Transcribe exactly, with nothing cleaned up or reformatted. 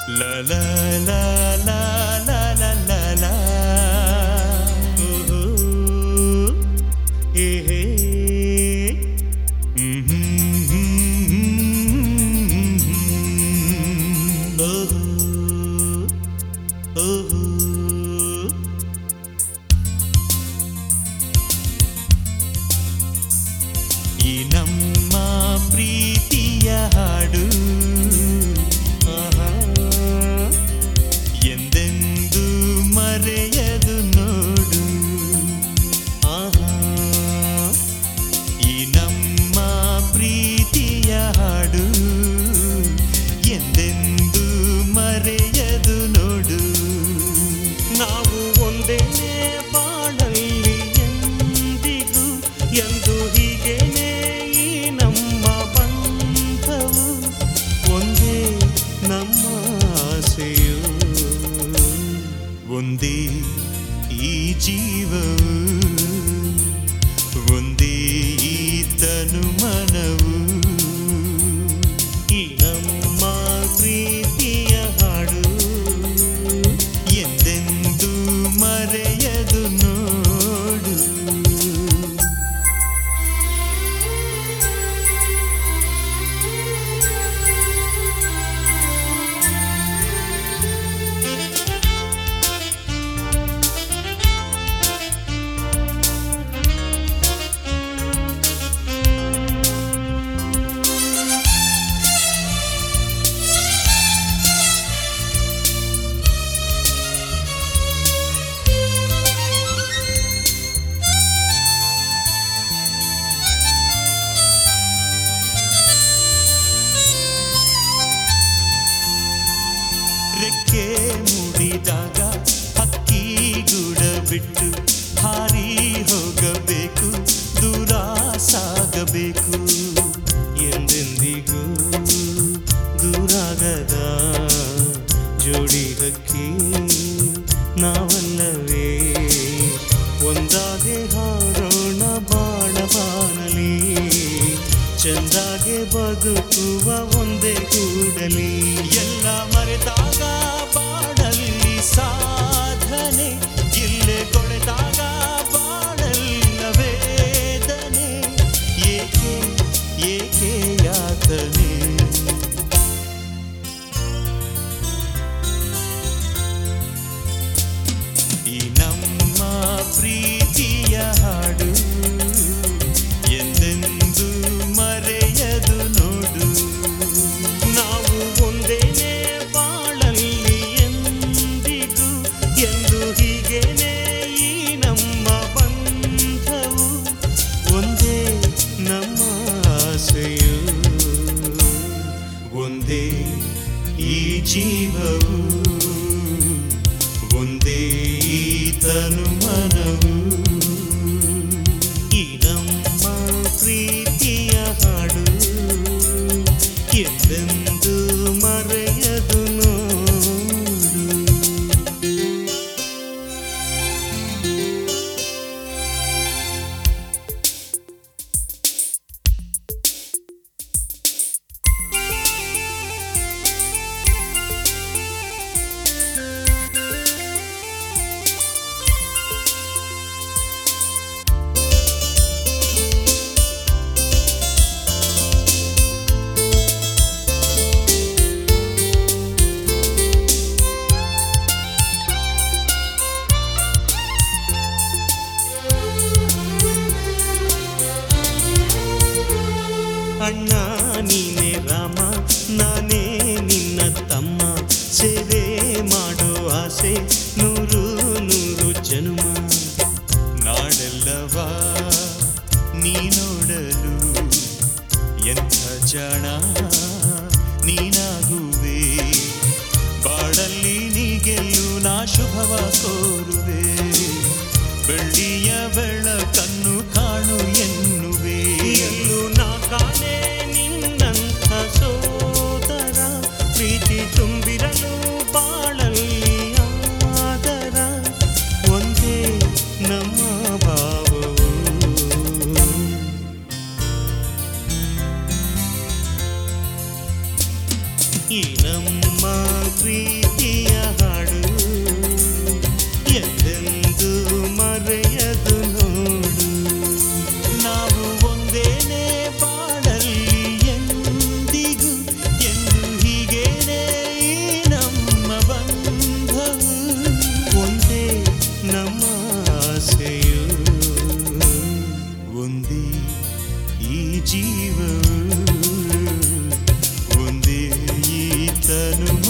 La la la la la la la la. Ooh, hey, hey. Mm-hmm. Oh, oh. ಈ ನಮ್ಮ ಪ್ರೀತಿಯ ಹಾಡು ಎಂದೆಂದು ಮರೆಯದು ನೋಡು. ಆಹಾ, ಈ ನಮ್ಮ ಪ್ರೀತಿಯ ಹಾಡು ಎಂದೆಂದು ಮರೆಯದು ನೋಡು. ನಾವು ಒಂದೇನೇ ಬಾಳಲ್ಲಿ ಎಂದಿಗೂ ಎಂದು ಹೀಗೇನೆ ಈ ನಮ್ಮ ಬಂಧವು ಒಂದೇ ನಮ್ಮ ಆಸೆಯು ಒಂದೇ ಈ ಜೀವವು ಒಂದೇ ಈ ತನು ಮನವು. ಈ ನಮ್ಮ ಪ್ರೀತಿಯ ಹಾಡು ಎಂದೆಂದು ಮರೆಯದು ನೋಡು. ರೆಕ್ಕೆ ಮೂಡಿದಾಗ ಹಕ್ಕಿ ಗೂಡ ಬಿಟ್ಟು ಹಾರಿ ಹೋಗಬೇಕು, ದೂರ ಸಾಗಬೇಕು. ಎಂದೆಂದಿಗೂ ದೂರಾಗದ ಜೋಡಿ ಹಕ್ಕಿ ನಾವಲ್ಲವೇ. ಒಂದಾಗೆ ಹಾರೋಣ ಬಾಳ ಬಾನಲಿ, ಚಂದಾಗೆ ಬದುಕುವ ಒಂದೇ ಕೂಡಲಿ. ಎಲ್ಲ ಮರೆತಾಗ ಬಾಳಲ್ಲಿ ಸಾಧನೆ, ಇಲ್ಲೇ ಕೊಳೆತಾಗ ಬಾಳಲ್ಲ ವೇದನೆ. ಏಕೆ ಏಕೆ ಯಾತನೆ? ಈ ನಮ್ಮ ಪ್ರೀತಿಯ ಹಾಡು ಎಂದೆಂದು ಮರೆಯದು ನೋಡು. ನಾವು ಒಂದೇನೇ ಬಾಳಲ್ಲಿ ಎಂದಿಗೂ ಎಂದು ಹೀಗೇನೆ ಈ ನಮ್ಮ ಬಂಧವು ಒಂದೇ ನಮ್ಮ ಆಸೆಯು ಒಂದೇ ಈ ಜೀವವು ಒಂದೇ ಈ ತನು ಮನವು. ಈ ನಮ್ಮ ಪ್ರೀತಿಯ ಹಾಡು ಎಂದೆಂದು ಮರೆಯದು ನೋಡು. ಅಣ್ಣ ನೀನೇ ರಾಮ, ನಾನೇ ನಿನ್ನ ತಮ್ಮ. ಸೇವೆ ಮಾಡೋ ಆಸೆ ನೂರು ನೂರು ಜನುಮ. ನಾಡೆಲ್ಲವ ನೀ ನೋಡಲು ಎಂಥ ಜಾಣ ನೀನಾಗುವೆ. ಬಾಳಲ್ಲಿ ನೀ ಗೆಲ್ಲು ನಾ ಶುಭವ ಕೋರುವೆ. ಬೆಳ್ಳಿಯ ಬೆಳಕನ್ನು ಕಾಣು ಎನ್ನುವೆ. ಎಲ್ಲೂ ನಾ ಕಾಣೆ ನಿನ್ನಂಥ ಸೋದರ, ಪ್ರೀತಿ ತುಂಬಿರಲು ಬಾಳಲ್ಲಿ ಆದರ ಒಂದೇ ನಮ್ಮ ಭಾವವು. ಈ ನಮ್ಮ ಪ್ರೀತಿಯ ಹಾಡು ಎಂದೆಂದೂ ಮರೆಯದು ನೋಡು. ನಾವು ಒಂದೇನೇ ಬಾಳಲ್ಲಿ ಎಂದಿಗೂ ಎಂದು ಹೀಗೇನೇ ಈ ನಮ್ಮ ಬಂಧವು. ಒಂದೇ ನಮ್ಮ ಆಸೆಯು, ಒಂದೇ ಈ ಜೀವವು, ಒಂದೇ ಈ ತನು.